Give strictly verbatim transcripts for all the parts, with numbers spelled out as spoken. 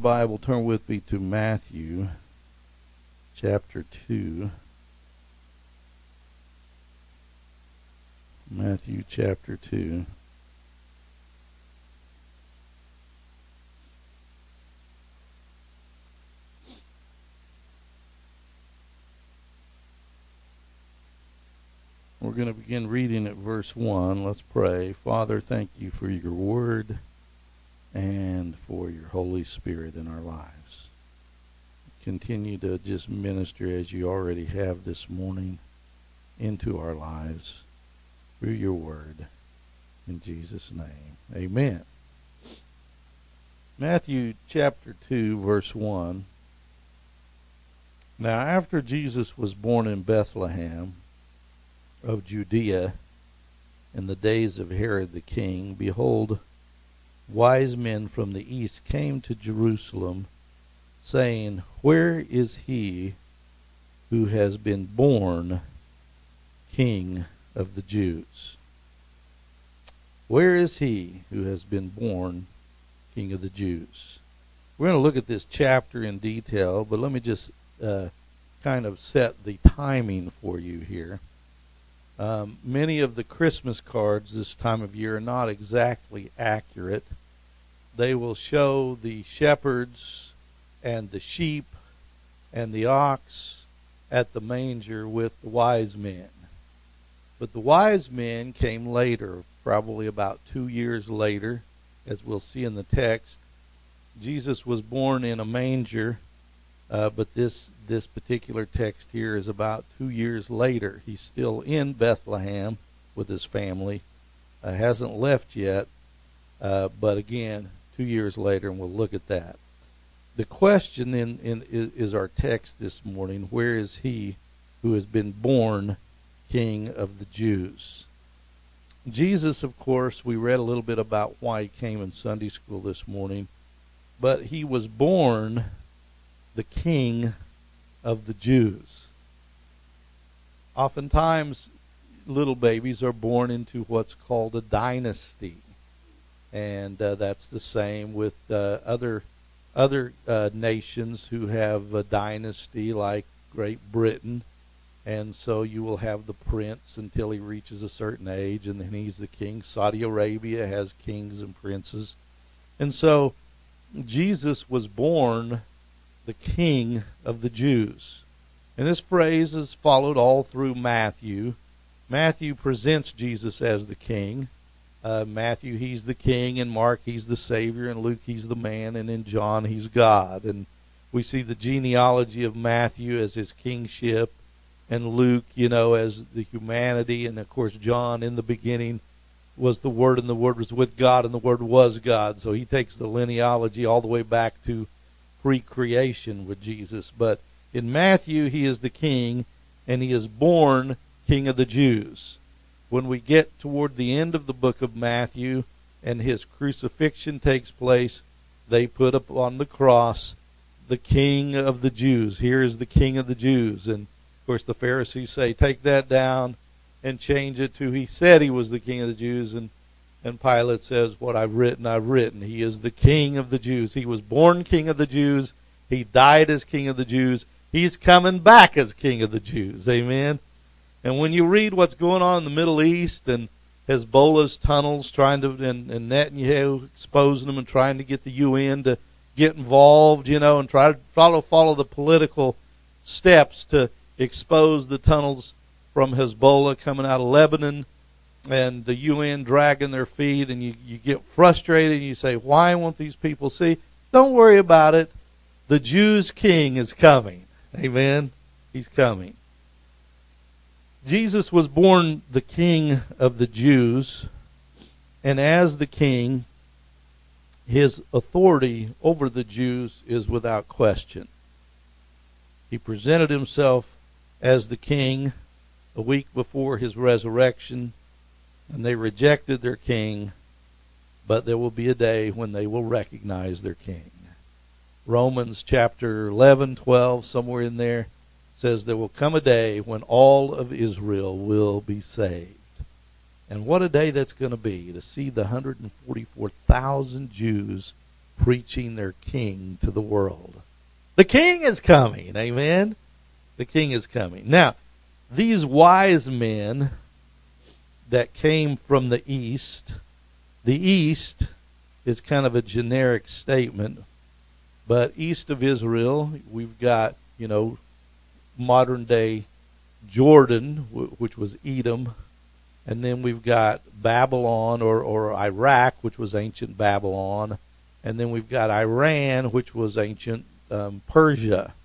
Bible, turn with me to Matthew chapter two. Matthew chapter two. We're going to begin reading at verse one. Let's pray. Father, thank you for your word and for your Holy Spirit in our lives. Continue to just minister as you already have this morning into our lives through your word. In Jesus' name, amen. Matthew chapter two, verse one. Now after Jesus was born in Bethlehem of Judea in the days of Herod the king, behold, wise men from the east came to Jerusalem, saying, Where is he who has been born King of the Jews? Where is he who has been born King of the Jews? We're going to look at this chapter in detail, but let me just uh, kind of set the timing for you here. Um, many of the Christmas cards this time of year are not exactly accurate. They will show the shepherds and the sheep and the ox at the manger with the wise men. But the wise men came later, probably about two years later, as we'll see in the text. Jesus was born in a manger, uh, but this this particular text here is about two years later. He's still in Bethlehem with his family, uh, hasn't left yet, uh, but again, two years later, and we'll look at that. The question in, in is our text this morning: where is he who has been born King of the Jews? Jesus, of course, we read a little bit about why he came in Sunday school this morning, but he was born the King of the Jews. Oftentimes, little babies are born into what's called a dynasty, and uh, that's the same with uh, other other uh, nations who have a dynasty, like Great Britain. And so you will have the prince until he reaches a certain age, and then he's the king. Saudi Arabia has kings and princes. And so Jesus was born the King of the Jews. And this phrase is followed all through Matthew. Matthew presents Jesus as the king. Uh, Matthew, he's the king. In Mark, he's the Savior. In Luke, he's the man. And in John, he's God. And we see the genealogy of Matthew as his kingship, and Luke, you know, as the humanity. And, of course, John, in the beginning, was the Word, and the Word was with God, and the Word was God. So he takes the linealogy all the way back to pre-creation with Jesus. But in Matthew, he is the king, and he is born King of the Jews. When we get toward the end of the book of Matthew and his crucifixion takes place, they put up on the cross the King of the Jews. Here is the King of the Jews. And of course, the Pharisees say, take that down and change it to, he said he was the King of the Jews. And, and Pilate says, what I've written, I've written. He is the King of the Jews. He was born King of the Jews. He died as King of the Jews. He's coming back as King of the Jews. Amen. And when you read what's going on in the Middle East and Hezbollah's tunnels trying to, and, and Netanyahu exposing them and trying to get the U N to get involved, you know, and try to follow, follow the political steps to expose the tunnels from Hezbollah coming out of Lebanon, and the U N dragging their feet, and you, you get frustrated and you say, why won't these people see? Don't worry about it. The Jews' king is coming. Amen. He's coming. Jesus was born the King of the Jews, and as the king, his authority over the Jews is without question. He presented himself as the king a week before his resurrection, and they rejected their king, but there will be a day when they will recognize their king. Romans chapter eleven, twelve, somewhere in there, says there will come a day when all of Israel will be saved. And what a day that's going to be, to see the one hundred forty-four thousand Jews preaching their king to the world. The king is coming, amen? The king is coming. Now, these wise men that came from the east, the east is kind of a generic statement, but east of Israel, we've got, you know, modern day Jordan, which was Edom, and then we've got Babylon or, or Iraq, which was ancient Babylon, and then we've got Iran, which was ancient um, Persia.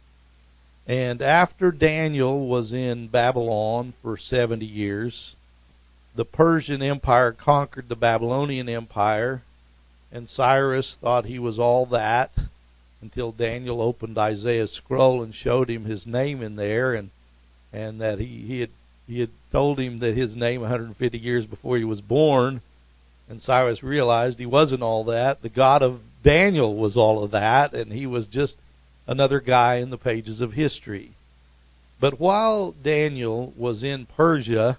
And after Daniel was in Babylon for seventy years, the Persian Empire conquered the Babylonian Empire, and Cyrus thought he was all that until Daniel opened Isaiah's scroll and showed him his name in there, and and that he, he had he had told him that his name one hundred fifty years before he was born, and Cyrus realized he wasn't all that. The God of Daniel was all of that, and he was just another guy in the pages of history. But while Daniel was in Persia,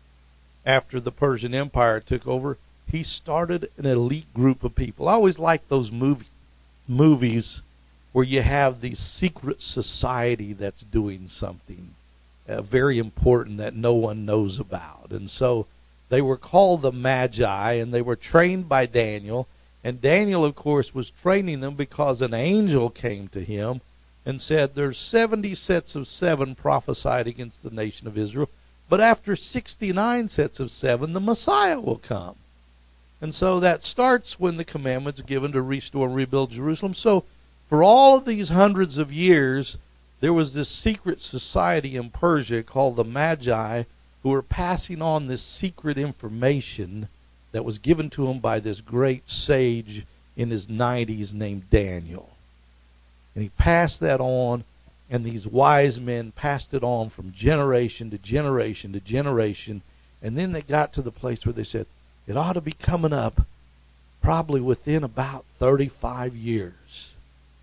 after the Persian Empire took over, he started an elite group of people. I always like those movie, movies where you have the secret society that's doing something uh, very important that no one knows about. And so they were called the Magi, and they were trained by Daniel. And Daniel, of course, was training them because an angel came to him and said, there's seventy sets of seven prophesied against the nation of Israel, but after sixty-nine sets of seven, the Messiah will come. And so that starts when the commandment's given to restore and rebuild Jerusalem. So for all of these hundreds of years, there was this secret society in Persia called the Magi, who were passing on this secret information that was given to him by this great sage in his nineties named Daniel. And he passed that on, and these wise men passed it on from generation to generation to generation. And then they got to the place where they said, it ought to be coming up probably within about thirty-five years.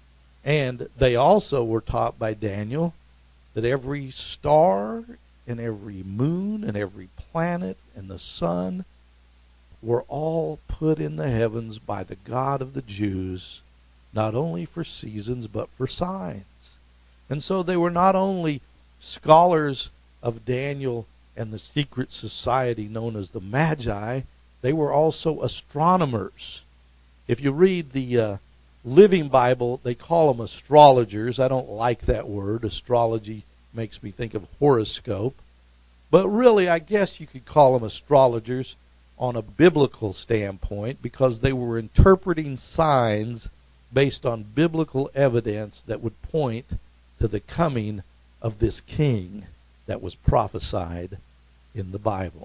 And they also were taught by Daniel that every star and every moon and every planet and the sun were all put in the heavens by the God of the Jews, not only for seasons but for signs. And so they were not only scholars of Daniel and the secret society known as the Magi, they were also astronomers. If you read the uh, Living Bible, they call them astrologers. I don't like that word. Astrology makes me think of horoscope. But really, I guess you could call them astrologers on a biblical standpoint, because they were interpreting signs based on biblical evidence that would point to the coming of this king that was prophesied in the Bible.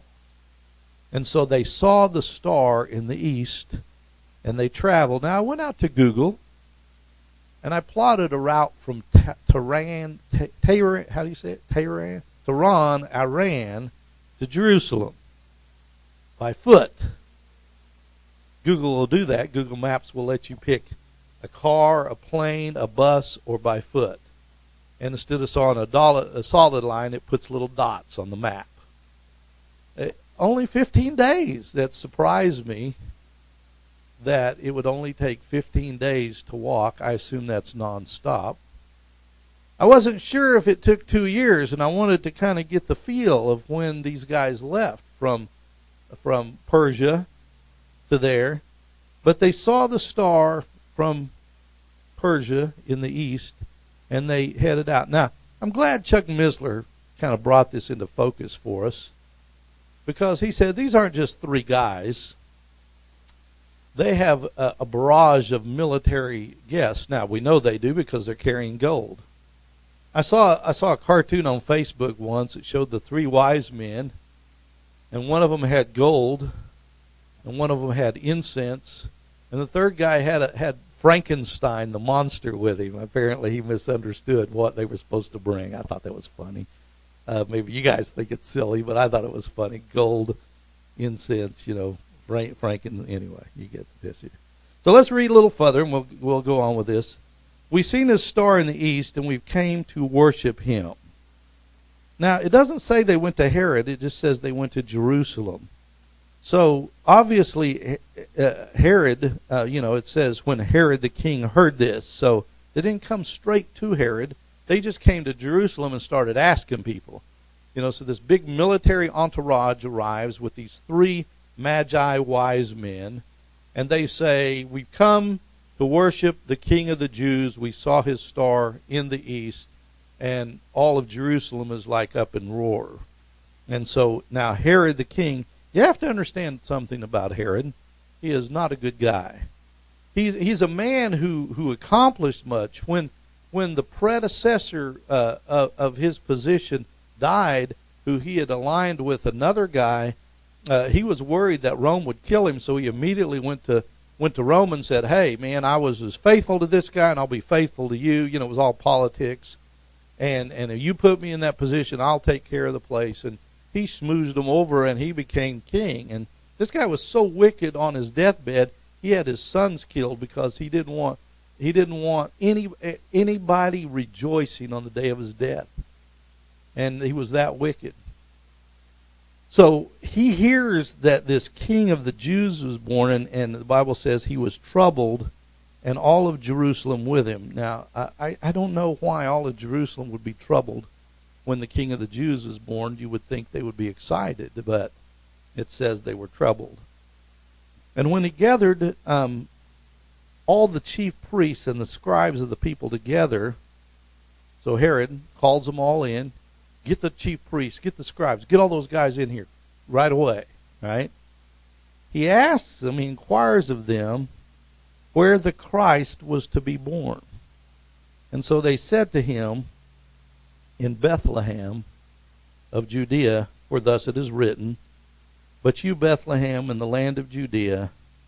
And so they saw the star in the east, and they traveled. Now, I went out to Google, and I plotted a route from Tehran, Tehran, how do you say it? Tehran? Tehran, Iran, to Jerusalem by foot. Google will do that. Google Maps will let you pick a car, a plane, a bus, or by foot. And instead of on a, dollar, a solid line, it puts little dots on the map. It, only fifteen days. That surprised me that it would only take fifteen days to walk. I assume that's nonstop. I wasn't sure if it took two years, and I wanted to kind of get the feel of when these guys left from from Persia to there. But they saw the star from Persia in the east, and they headed out. Now, I'm glad Chuck Missler kind of brought this into focus for us, because he said these aren't just three guys. They have a, a barrage of military guests. Now, we know they do because they're carrying gold. I saw I saw a cartoon on Facebook once that showed the three wise men, and one of them had gold, and one of them had incense, and the third guy had a, had Frankenstein, the monster, with him. Apparently he misunderstood what they were supposed to bring. I thought that was funny. Uh, maybe you guys think it's silly, but I thought it was funny. Gold, incense, you know, Frank, Franken. Anyway, you get the picture. So let's read a little further, and we'll we'll go on with this. We've seen this star in the east, and we've came to worship him. Now, it doesn't say they went to Herod. It just says they went to Jerusalem. So obviously uh, Herod, uh, you know, it says when Herod the king heard this. So they didn't come straight to Herod. They just came to Jerusalem and started asking people. You know, so this big military entourage arrives with these three magi wise men, and they say, we've come to worship the King of the Jews. We saw his star in the east, and all of Jerusalem is like up in roar. And so now Herod the king, you have to understand something about Herod. He is not a good guy. He's he's a man who, who accomplished much. When when the predecessor uh, of, of his position died, who he had aligned with another guy, uh, he was worried that Rome would kill him, so he immediately went to went to Rome and said, hey, man, I was as faithful to this guy, and I'll be faithful to you. You know, it was all politics. And, and if you put me in that position, I'll take care of the place. And he smoothed him over, and he became king. And this guy was so wicked on his deathbed, he had his sons killed because he didn't want he didn't want any anybody rejoicing on the day of his death. And he was that wicked. So he hears that this king of the Jews was born, and, and the Bible says he was troubled, and all of Jerusalem with him. Now, I, I don't know why all of Jerusalem would be troubled when the king of the Jews was born. You would think they would be excited, but it says they were troubled. And when he gathered um, all the chief priests and the scribes of the people together, so Herod calls them all in, get the chief priests, get the scribes, get all those guys in here right away, right? He asks them, he inquires of them where the Christ was to be born. And so they said to him, in Bethlehem of Judea, for thus it is written, but you, Bethlehem, in the land of Judea,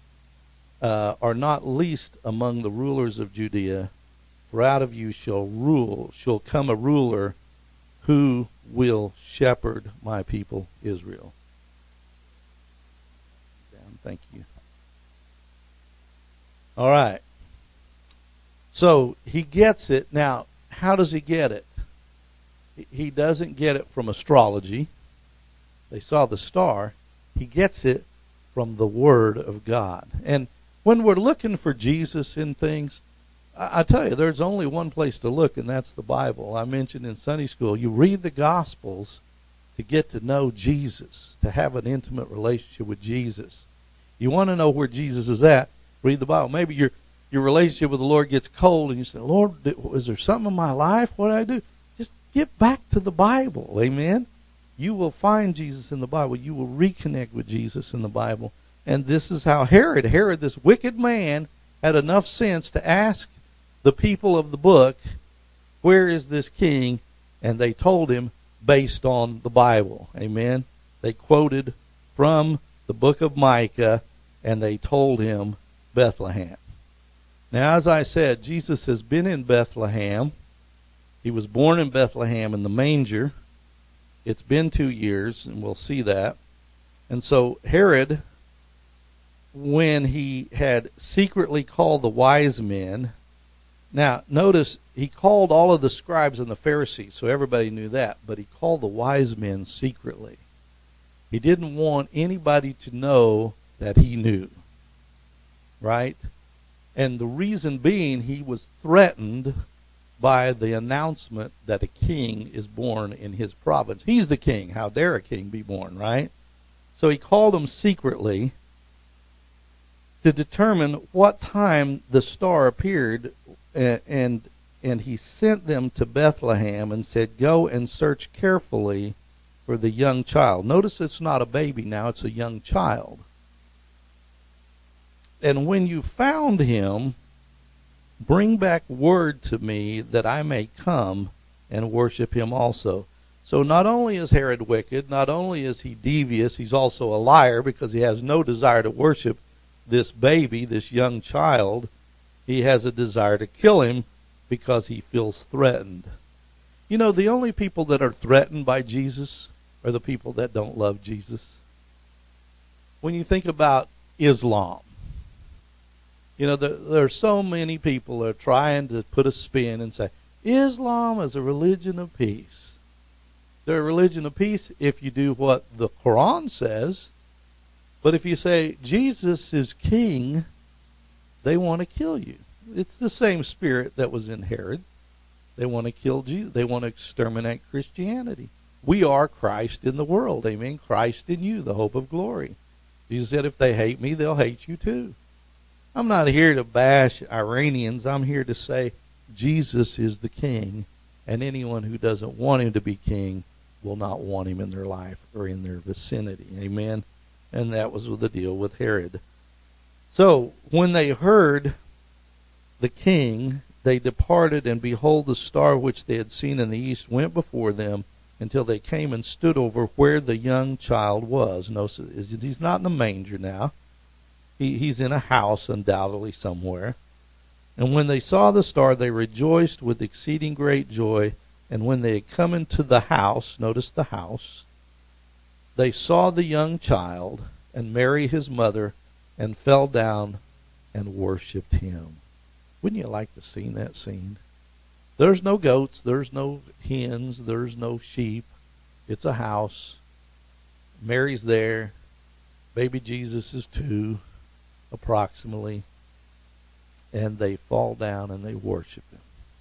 uh, are not least among the rulers of Judea, for out of you shall rule, shall come a ruler who will shepherd my people Israel. Down, thank you. All right. So he gets it. Now, how does he get it? He doesn't get it from astrology. They saw the star. He gets it from the Word of God. And when we're looking for Jesus in things, I, I tell you, there's only one place to look, and that's the Bible. I mentioned in Sunday school, you read the Gospels to get to know Jesus, to have an intimate relationship with Jesus. You want to know where Jesus is at, read the Bible. Maybe your your relationship with the Lord gets cold, and you say, Lord, is there something in my life? What do I do? Just get back to the Bible. Amen? You will find Jesus in the Bible. You will reconnect with Jesus in the Bible. And this is how Herod, Herod, this wicked man, had enough sense to ask the people of the book, where is this king? And they told him based on the Bible. Amen? They quoted from the book of Micah, and they told him Bethlehem. Now, as I said, Jesus has been in Bethlehem. He was born in Bethlehem in the manger. It's been two years, and we'll see that. And so Herod, when he had secretly called the wise men, now notice he called all of the scribes and the Pharisees, so everybody knew that, but he called the wise men secretly. He didn't want anybody to know that he knew, right? And the reason being, he was threatened by the announcement that a king is born in his province. He's the king. How dare a king be born, right? So he called them secretly to determine what time the star appeared, and, and and he sent them to Bethlehem and said, go and search carefully for the young child. Notice it's not a baby now, it's a young child. And when you found him, bring back word to me that I may come and worship him also. So not only is Herod wicked, not only is he devious, he's also a liar because he has no desire to worship this baby, this young child. He has a desire to kill him because he feels threatened. You know, the only people that are threatened by Jesus are the people that don't love Jesus. When you think about Islam, you know, there, there are so many people that are trying to put a spin and say, Islam is a religion of peace. They're a religion of peace if you do what the Quran says. But if you say Jesus is king, they want to kill you. It's the same spirit that was in Herod. They want to kill Jesus. They want to exterminate Christianity. We are Christ in the world. Amen. Christ in you, the hope of glory. Jesus said, if they hate me, they'll hate you too. I'm not here to bash Iranians. I'm here to say Jesus is the king, and anyone who doesn't want him to be king will not want him in their life or in their vicinity. Amen. And that was the deal with Herod. So when they heard the king, they departed, and behold, the star which they had seen in the east went before them until they came and stood over where the young child was. Notice he's not in a manger now. He, he's in a house undoubtedly somewhere. And when they saw the star, they rejoiced with exceeding great joy. And when they had come into the house, notice the house, they saw the young child and Mary his mother, and fell down and worshipped him. Wouldn't you like to see that scene? There's no goats, there's no hens, there's no sheep. It's a house. Mary's there. Baby Jesus is two, approximately. And they fall down and they worship him.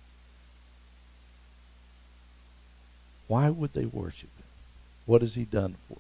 Why would they worship him? What has he done for them?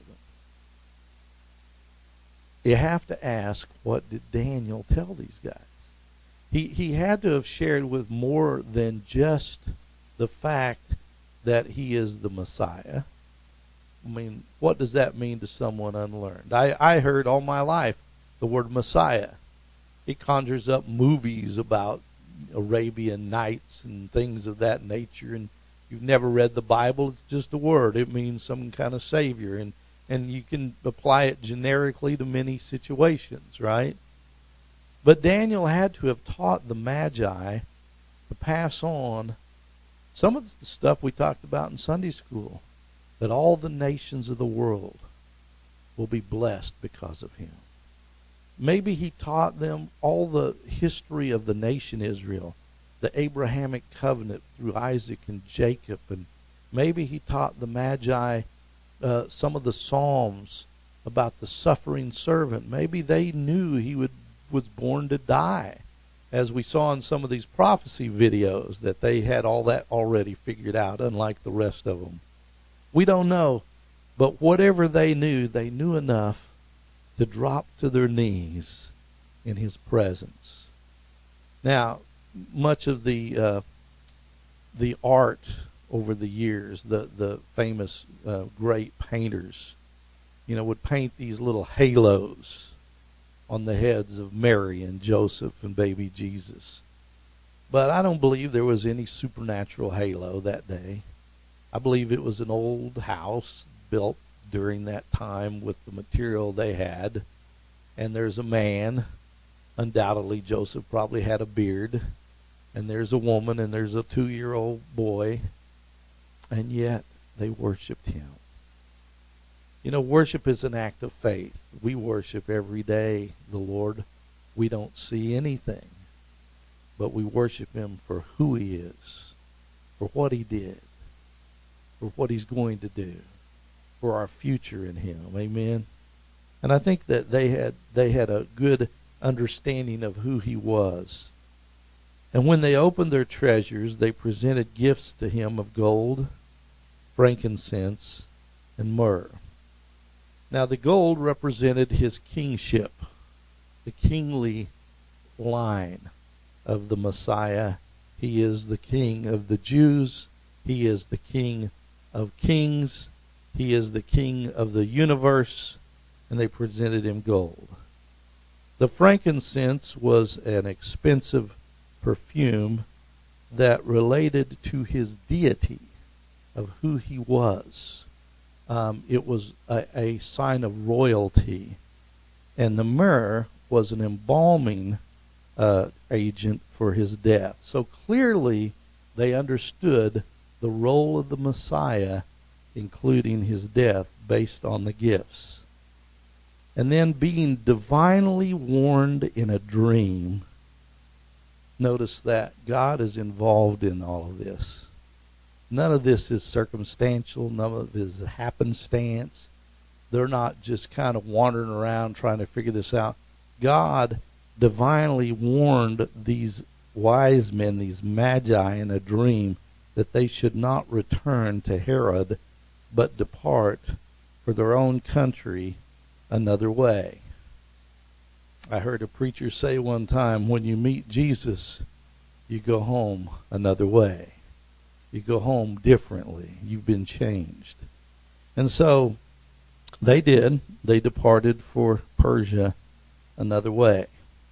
You have to ask, what did Daniel tell these guys? He he had to have shared with more than just the fact that he is the Messiah. I mean, what does that mean to someone unlearned? I, I heard all my life the word Messiah. It conjures up movies about Arabian Nights and things of that nature, and you've never read the Bible. It's just a word. It means some kind of savior, and, and you can apply it generically to many situations, right? But Daniel had to have taught the Magi to pass on some of the stuff we talked about in Sunday school, that all the nations of the world will be blessed because of him. Maybe he taught them all the history of the nation Israel, the Abrahamic covenant through Isaac and Jacob, and maybe he taught the Magi uh, some of the Psalms about the suffering servant. Maybe they knew he would was born to die, as we saw in some of these prophecy videos, that they had all that already figured out, unlike the rest of them. We don't know, but whatever they knew, they knew enough to drop to their knees in his presence. Now, much of the uh, the art over the years, the the famous uh, great painters, you know, would paint these little halos on the heads of Mary and Joseph and baby Jesus. But I don't believe there was any supernatural halo that day. I believe it was an old house built during that time with the material they had. And there's a man. Undoubtedly, Joseph probably had a beard. And there's a woman, and there's a two-year-old boy. And yet, they worshiped him. You know, worship is an act of faith. We worship every day the Lord. We don't see anything, but we worship him for who he is, for what he did, for what he's going to do, for our future in him. Amen. And I think that they had they had a good understanding of who he was. And when they opened their treasures, they presented gifts to him of gold, frankincense, and myrrh. Now, the gold represented his kingship, the kingly line of the Messiah. He is the king of the Jews. He is the king of kings. He is the king of the universe. And they presented him gold. The frankincense was an expensive perfume that related to his deity, of who he was. Um, it was a, a sign of royalty. And the myrrh was an embalming uh, agent for his death. So clearly they understood the role of the Messiah, including his death, based on the gifts. And then being divinely warned in a dream. Notice that God is involved in all of this. None of this is circumstantial. None of it is happenstance. They're not just kind of wandering around trying to figure this out. God divinely warned these wise men, these magi, in a dream that they should not return to Herod, but depart for their own country another way. I heard a preacher say one time, when you meet Jesus, you go home another way. You go home differently. You've been changed. And so they did. They departed for Persia another way.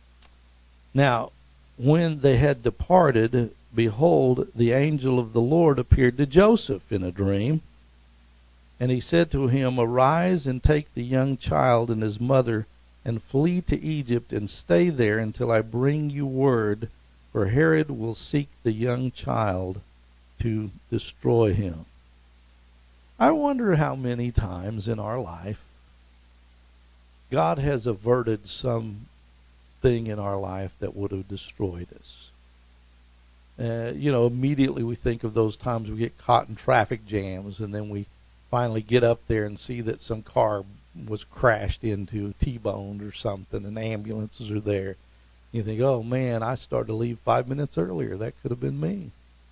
Now, when they had departed, behold, the angel of the Lord appeared to Joseph in a dream. And he said to him, Arise and take the young child and his mother and flee to Egypt and stay there until I bring you word, for Herod will seek the young child to destroy him. I wonder how many times in our life God has averted some thing in our life that would have destroyed us. Uh, you know, immediately we think of those times we get caught in traffic jams, and then we finally get up there and see that some car was crashed into, T-boned or something, and ambulances are there. You think, oh man, I started to leave five minutes earlier. That could have been me.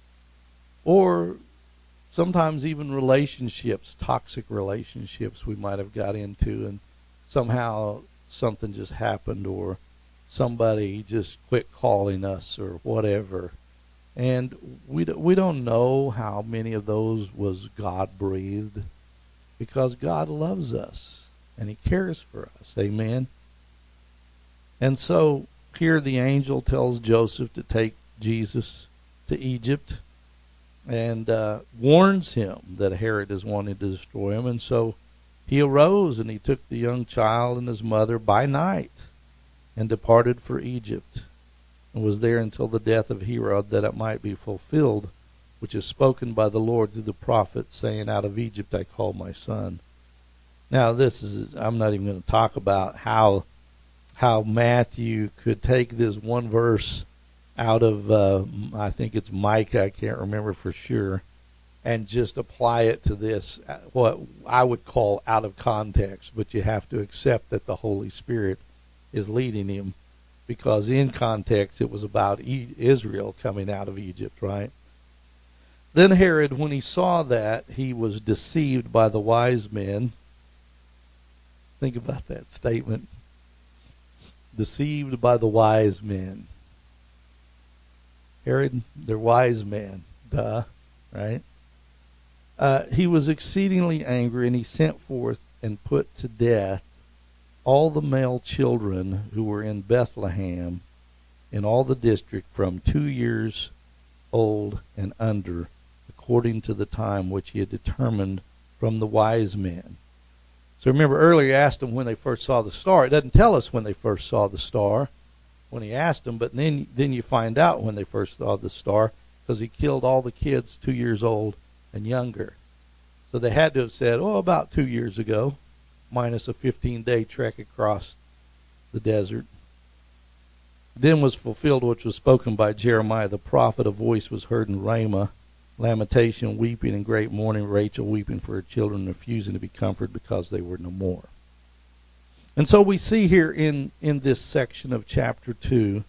Or sometimes even relationships, toxic relationships we might have got into, and somehow something just happened, or somebody just quit calling us or whatever. And we, we don't know how many of those was God-breathed, because God loves us and he cares for us. Amen. And so here the angel tells Joseph to take Jesus to Egypt, and uh, warns him that Herod is wanting to destroy him. And so he arose and he took the young child and his mother by night and departed for Egypt, and was there until the death of Herod, that it might be fulfilled, which is spoken by the Lord through the prophet, saying, Out of Egypt I called my son. Now this is, I'm not even going to talk about how how Matthew could take this one verse out of, uh, I think it's Micah, I can't remember for sure, and just apply it to this, what I would call out of context. But you have to accept that the Holy Spirit is leading him, because in context it was about e- Israel coming out of Egypt, right? Then Herod, when he saw that, he was deceived by the wise men. Think about that statement. Deceived by the wise men. Herod, they're wise men. Duh, right? Uh, he was exceedingly angry, and he sent forth and put to death all the male children who were in Bethlehem in all the district from two years old and under, according to the time which he had determined from the wise men. So remember earlier, I asked them when they first saw the star. It doesn't tell us when they first saw the star when he asked them, but then then you find out when they first saw the star, because he killed all the kids two years old and younger. So they had to have said, oh, about two years ago, minus a fifteen-day trek across the desert. Then was fulfilled which was spoken by Jeremiah the prophet. A voice was heard in Ramah, lamentation, weeping, and great mourning, Rachel weeping for her children, refusing to be comforted because they were no more. And so we see here in, in this section of chapter two,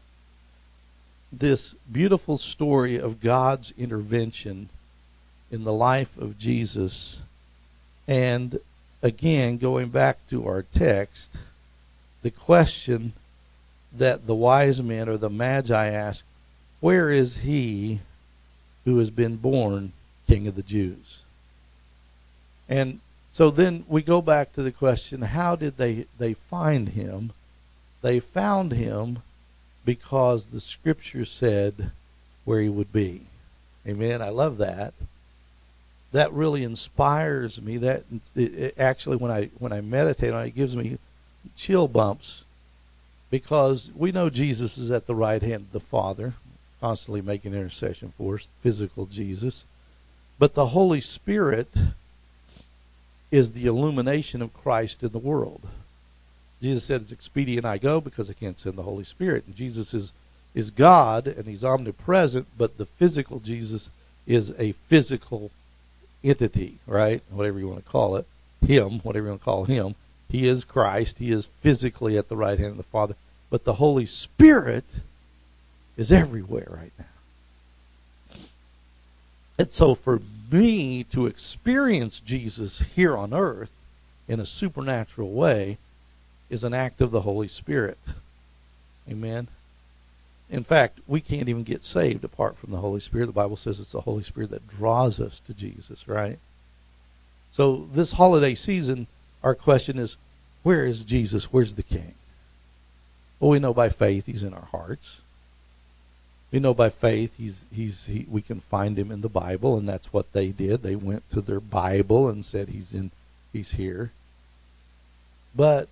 this beautiful story of God's intervention in the life of Jesus. And again, going back to our text, the question that the wise men or the magi ask, where is he who has been born King of the Jews? And so then we go back to the question, how did they, they find him? They found him because the scripture said where he would be. Amen. I love that. That really inspires me. That it, it actually, when I when I meditate on it, it gives me chill bumps, because we know Jesus is at the right hand of the Father, constantly making intercession for us, physical Jesus. But the Holy Spirit is the illumination of Christ in the world. Jesus said, it's expedient I go because I can't send the Holy Spirit. And Jesus is, is God, and he's omnipresent, but the physical Jesus is a physical entity, right? Whatever you want to call it. him, whatever you want to call him. He is Christ. He is physically at the right hand of the Father. But the Holy Spirit is everywhere right now. And so for me to experience Jesus here on earth in a supernatural way is an act of the Holy Spirit. Amen. In fact, we can't even get saved apart from the Holy Spirit. The Bible says it's the Holy Spirit that draws us to Jesus, right? So this holiday season, our question is, where is Jesus? Where's the King? Well, we know by faith he's in our hearts. We know by faith he's he's he, we can find him in the Bible, and that's what they did. They went to their Bible and said he's in he's here. But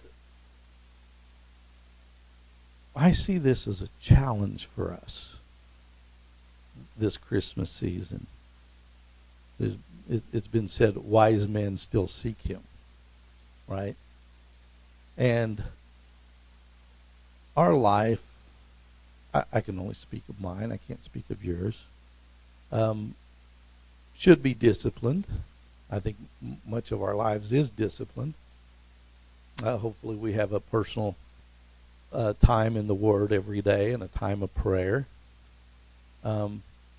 I see this as a challenge for us this Christmas season. It, it's been said, wise men still seek him, right? And our life, I, I can only speak of mine, I can't speak of yours, um, should be disciplined. I think m- much of our lives is disciplined. Uh, hopefully we have a personal uh, time in the Word every day and a time of prayer. Um,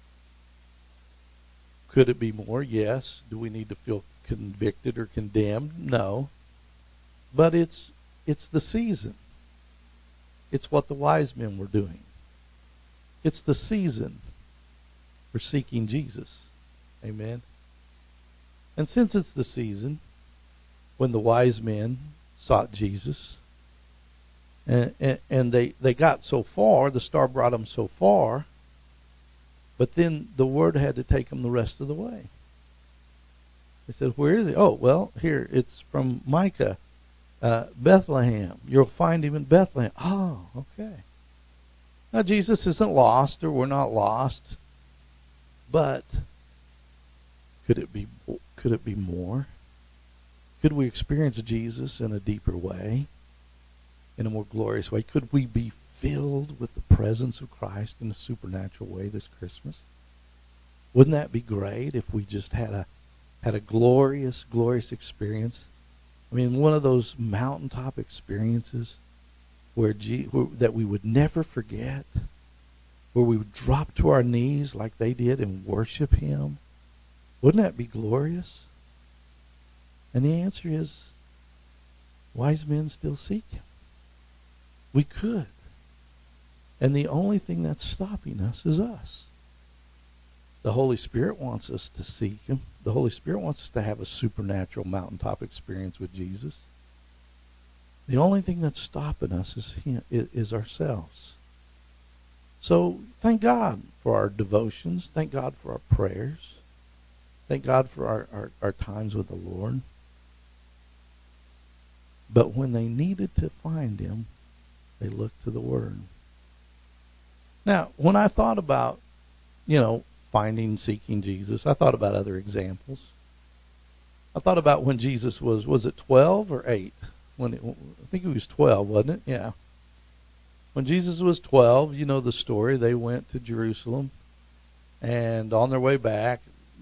could it be more? Yes. Do we need to feel convicted or condemned? No. But it's it's the season. It's what the wise men were doing. It's the season for seeking Jesus. Amen. And since it's the season when the wise men sought Jesus, and, and, and they, they got so far, the star brought them so far, but then the word had to take them the rest of the way. They said, where is he? Oh, well, here, it's from Micah, uh, Bethlehem. You'll find him in Bethlehem. Oh, okay. Now, Jesus isn't lost, or we're not lost, but could it be, could it be more? Could we experience Jesus in a deeper way, in a more glorious way? Could we be filled with the presence of Christ in a supernatural way this Christmas? Wouldn't that be great if we just had a had a glorious, glorious experience? I mean, one of those mountaintop experiences where, G, where that we would never forget, where we would drop to our knees like they did and worship him. Wouldn't that be glorious? And the answer is, wise men still seek him. We could. And the only thing that's stopping us is us. The Holy Spirit wants us to seek him. The Holy Spirit wants us to have a supernatural mountaintop experience with Jesus. The only thing that's stopping us is him, is ourselves. So thank God for our devotions. Thank God for our prayers. Thank God for our, our, our times with the Lord. But when they needed to find him, they looked to the Word. Now, when I thought about, you know, finding, seeking Jesus, I thought about other examples. I thought about when Jesus was, was it twelve or eight? When it, I think he was twelve, wasn't it? Yeah. When Jesus was twelve, you know the story. They went to Jerusalem, and on their way back,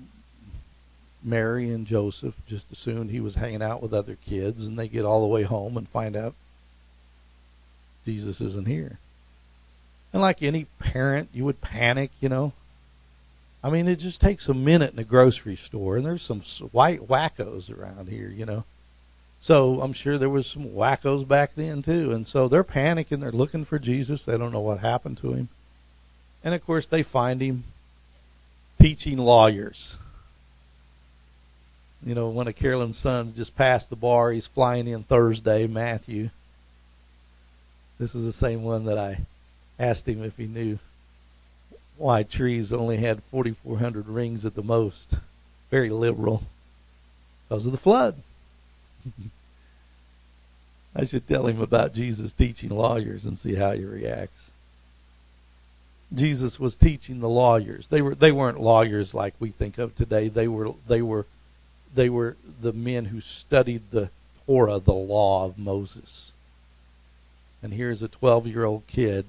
Mary and Joseph just assumed he was hanging out with other kids, and they get all the way home and find out Jesus isn't here. And like any parent, you would panic, you know. I mean, it just takes a minute in a grocery store, and there's some white wackos around here, you know. So I'm sure there was some wackos back then too, and so they're panicking. They're looking for Jesus. They don't know what happened to him. And of course, they find him teaching lawyers. You know, one of Carolyn's sons just passed the bar. He's flying in Thursday, Matthew. This is the same one that I asked him if he knew why trees only had forty-four hundred rings at the most. Very liberal. Because of the flood. I should tell him about Jesus teaching lawyers and see how he reacts. Jesus was teaching the lawyers. They were they weren't lawyers like we think of today. They were they were they were the men who studied the Torah, the law of Moses. And here's a twelve-year-old kid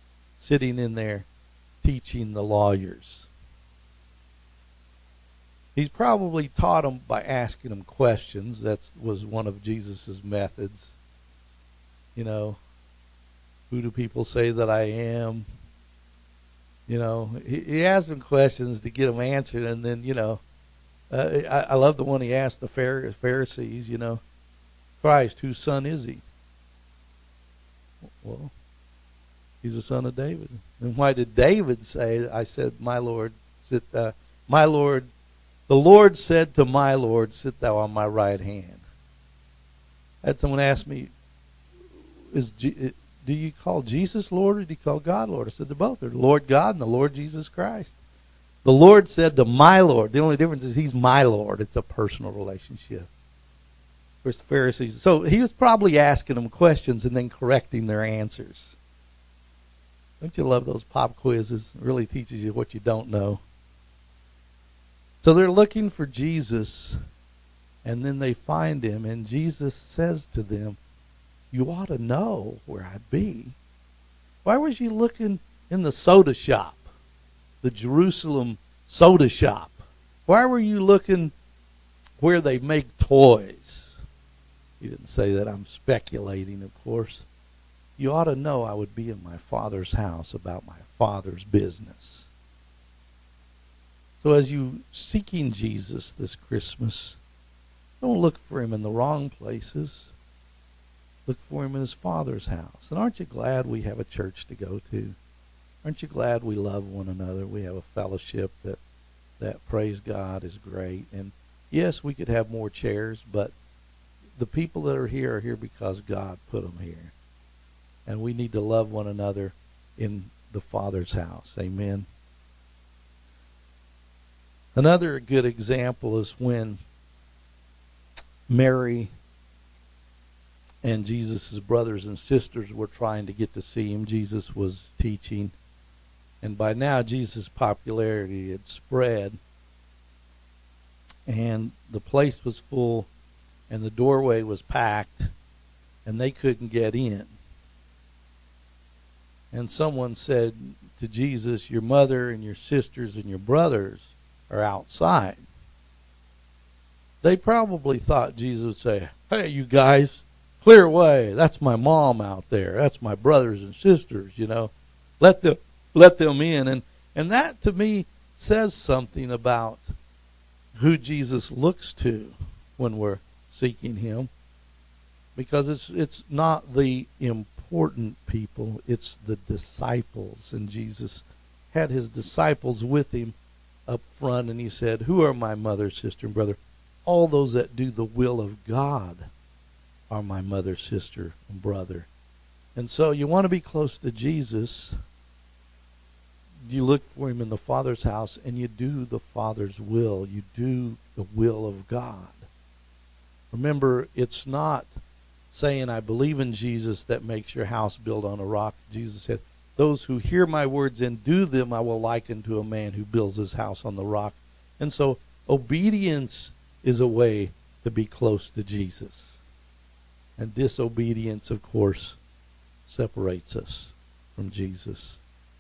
sitting in there teaching the lawyers. He's probably taught them by asking them questions. That was one of Jesus's methods. You know, who do people say that I am? You know, he, he asked them questions to get them answered, and then, you know, uh, I, I love the one he asked the Pharisees, you know, Christ, whose son is he? Well, he's the son of David. And why did David say, I said, my Lord, sit, uh, my Lord, the Lord said to my Lord, sit thou on my right hand. I had someone ask me, is G- do you call Jesus Lord or do you call God Lord? I said, they're both. They're Lord God and the Lord Jesus Christ. The Lord said to my Lord. The only difference is he's my Lord. It's a personal relationship. Of course, the Pharisees. So he was probably asking them questions and then correcting their answers. Don't you love those pop quizzes? It really teaches you what you don't know. So they're looking for Jesus, and then they find him, and Jesus says to them, you ought to know where I'd be. Why was you looking in the soda shop, the Jerusalem soda shop? Why were you looking where they make toys? He didn't say that. I'm speculating, of course. You ought to know I would be in my Father's house about my Father's business. So as you seeking Jesus this Christmas, don't look for him in the wrong places. Look for him in his Father's house. And aren't you glad we have a church to go to? Aren't you glad we love one another? We have a fellowship that, that praise God, is great. And yes, we could have more chairs, but the people that are here are here because God put them here. And we need to love one another in the Father's house. Amen. Another good example is when Mary and Jesus' brothers and sisters were trying to get to see him. Jesus was teaching. And by now, Jesus' popularity had spread. And the place was full, and the doorway was packed, and they couldn't get in. And someone said to Jesus, your mother and your sisters and your brothers are outside. They probably thought Jesus would say, hey, you guys, clear away. That's my mom out there. That's my brothers and sisters, you know. Let them let them in. And and that to me says something about who Jesus looks to when we're seeking him. Because it's it's not the important people, it's the disciples. And Jesus had his disciples with him up front, and he said, who are my mother, sister, and brother? All those that do the will of God are my mother, sister, and brother. And so you want to be close to Jesus. You look for him in the Father's house, and you do the Father's will. You do the will of God. Remember, it's not saying I believe in Jesus that makes your house built on a rock. Jesus said, those who hear my words and do them, I will liken to a man who builds his house on the rock. And so obedience is a way to be close to Jesus. And disobedience, of course, separates us from Jesus.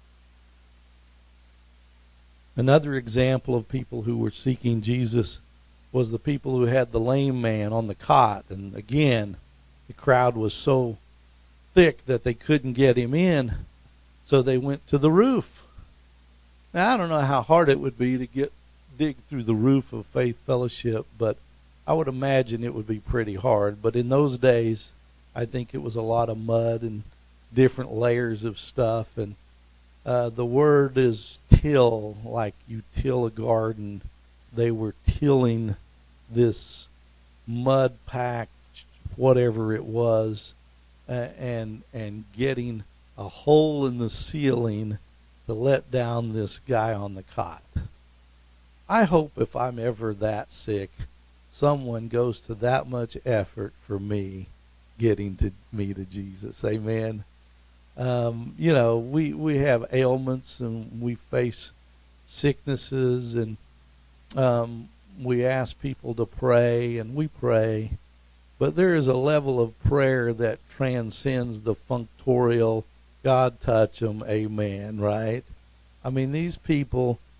Another example of people who were seeking Jesus was the people who had the lame man on the cot. And again, the crowd was so thick that they couldn't get him in, so they went to the roof. Now, I don't know how hard it would be to get dig through the roof of Faith Fellowship, but I would imagine it would be pretty hard. But in those days, I think it was a lot of mud and different layers of stuff. And uh, the word is till, like you till a garden. They were tilling this mud-packed, whatever it was, uh, and and getting a hole in the ceiling to let down this guy on the cot. I hope if I'm ever that sick, someone goes to that much effort for me getting to me to Jesus. Amen. Um, you know, we, we have ailments and we face sicknesses, and um, we ask people to pray, and we pray. But there is a level of prayer that transcends the functorial, God touch them, amen, right? I mean, these people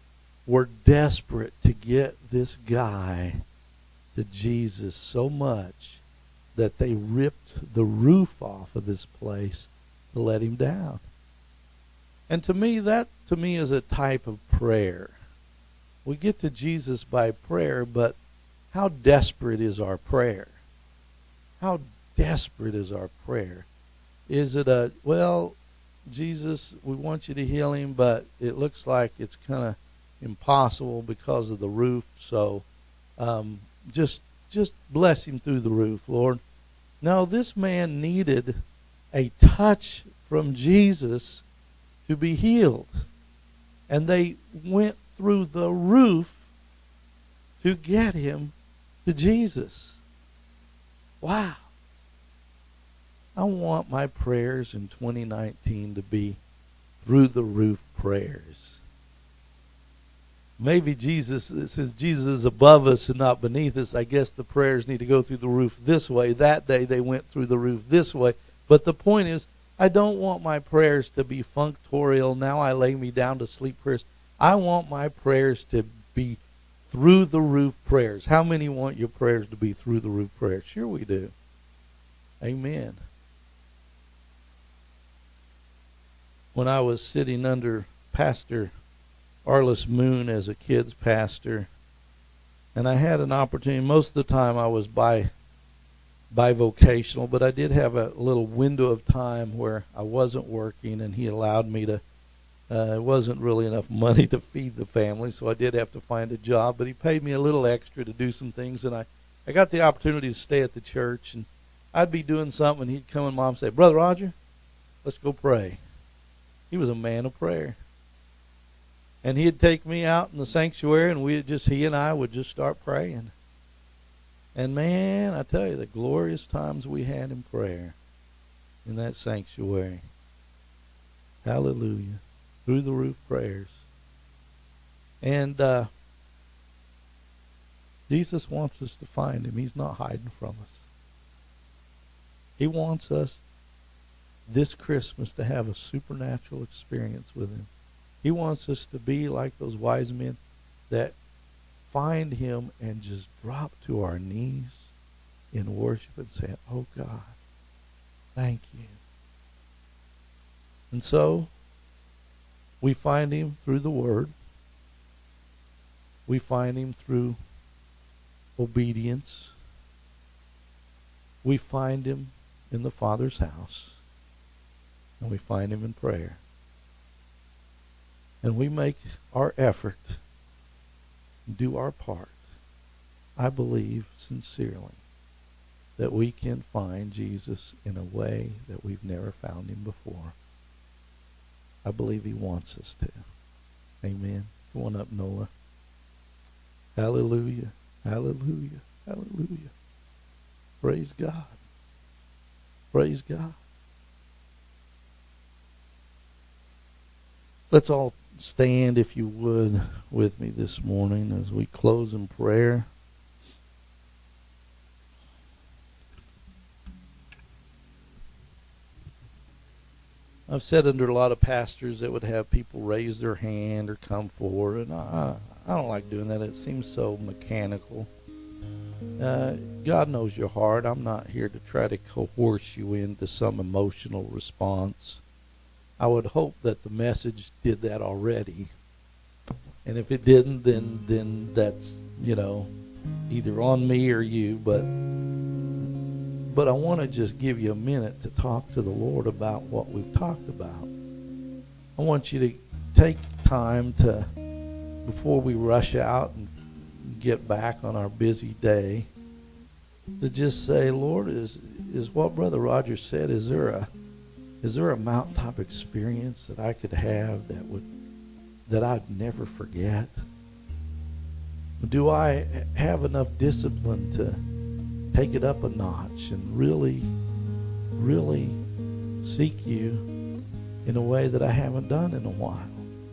were desperate to get this guy to Jesus so much that they ripped the roof off of this place to let him down. And to me, that to me is a type of prayer. We get to Jesus by prayer, but how desperate is our prayer? How desperate is our prayer? Is it a, well, Jesus, we want you to heal him, but it looks like it's kind of impossible because of the roof, so um, just just bless him through the roof, Lord. No, this man needed a touch from Jesus to be healed. And they went through the roof to get him to Jesus. Wow. I want my prayers in twenty nineteen to be through the roof prayers. Maybe Jesus, since Jesus is above us and not beneath us, I guess the prayers need to go through the roof this way. That day they went through the roof this way. But the point is, I don't want my prayers to be functorial, now I lay me down to sleep prayers. I want my prayers to be through the roof prayers. How many want your prayers to be through the roof prayers? Sure we do. Amen. When I was sitting under Pastor Arliss Moon as a kids pastor, and I had an opportunity. Most of the time I was by bivocational, but I did have a little window of time where I wasn't working, and he allowed me to. Uh, it wasn't really enough money to feed the family, so I did have to find a job, but he paid me a little extra to do some things, and I, I got the opportunity to stay at the church, and I'd be doing something, and he'd come and Mom say, "Brother Roger, let's go pray." He was a man of prayer. And he'd take me out in the sanctuary, and we just he and I would just start praying. And man, I tell you, the glorious times we had in prayer in that sanctuary. Hallelujah. Through the roof prayers. And uh, Jesus wants us to find him. He's not hiding from us. He wants us this Christmas to have a supernatural experience with him. He wants us to be like those wise men that find him and just drop to our knees in worship and say, "Oh God, thank you." And so we find him through the Word. We find him through obedience. We find him in the Father's house. And we find him in prayer. And we make our effort, do our part. I believe sincerely that we can find Jesus in a way that we've never found him before. I believe he wants us to. Amen. Come on up, Noah. Hallelujah. Hallelujah. Hallelujah. Praise God. Praise God. Let's all stand, if you would, with me this morning as we close in prayer. I've sat under a lot of pastors that would have people raise their hand or come forward, and I, I don't like doing that. It seems so mechanical. Uh, God knows your heart. I'm not here to try to coerce you into some emotional response. I would hope that the message did that already. And if it didn't, then then that's, you know, either on me or you. But but I want to just give you a minute to talk to the Lord about what we've talked about. I want you to take time to, before we rush out and get back on our busy day, to just say, Lord, is is what Brother Roger said, is there a Is there a mountaintop experience that I could have that would that I'd never forget? Do I have enough discipline to take it up a notch and really, really seek you in a way that I haven't done in a while?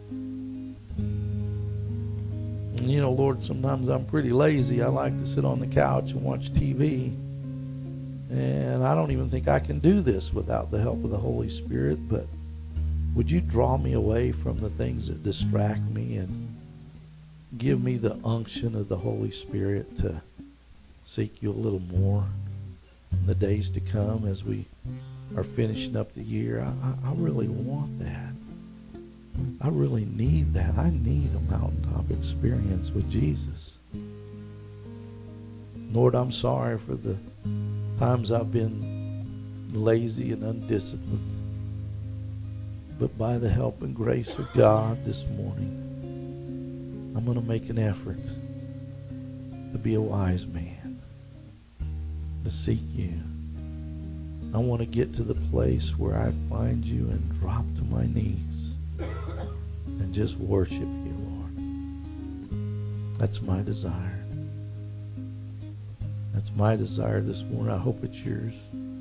And you know, Lord, sometimes I'm pretty lazy. I like to sit on the couch and watch T V. And I don't even think I can do this without the help of the Holy Spirit. But would you draw me away from the things that distract me and give me the unction of the Holy Spirit to seek you a little more in the days to come as we are finishing up the year. I, I, I really want that. I really need that. I need a mountaintop experience with Jesus. Lord, I'm sorry for the times I've been lazy and undisciplined. But by the help and grace of God this morning, I'm going to make an effort to be a wise man, to seek you. I want to get to the place where I find you and drop to my knees and just worship you, Lord. That's my desire. That's my desire this morning. I hope it's yours.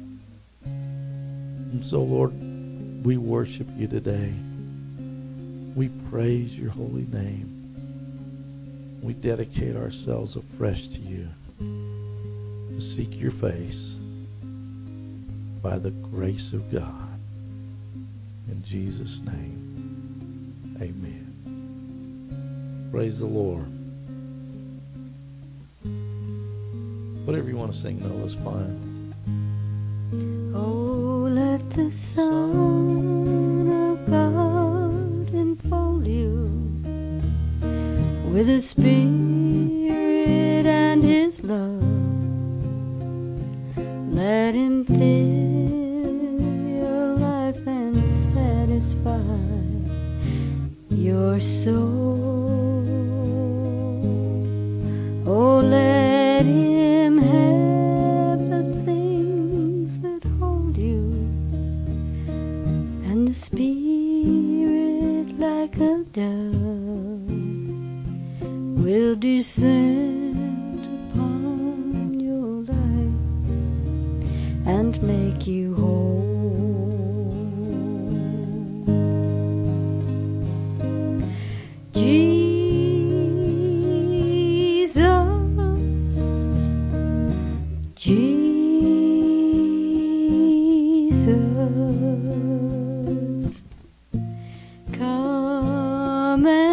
And so, Lord, we worship you today. We praise your holy name. We dedicate ourselves afresh to you to seek your face by the grace of God. In Jesus' name, amen. Praise the Lord. Whatever you want to sing, though, is fine. Oh, let the Son of God enfold you with His Spirit and His love. Let Him fill your life and satisfy your soul. Oh, let Him have the things that hold you, and the Spirit like a dove will descend upon your life and make you whole. Jesus, Jesus, come and